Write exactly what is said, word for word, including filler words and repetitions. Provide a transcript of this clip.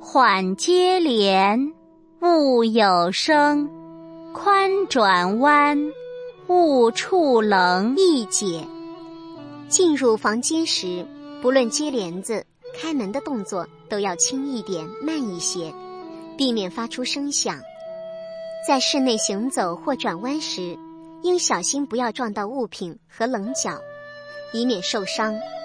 缓接连，勿有声；宽转弯，勿触棱。 意解：进入房间时，不论接帘子、开门的动作都要轻一点、慢一些，避免发出声响。在室内行走或转弯时，应小心不要撞到物品和棱角，以免受伤。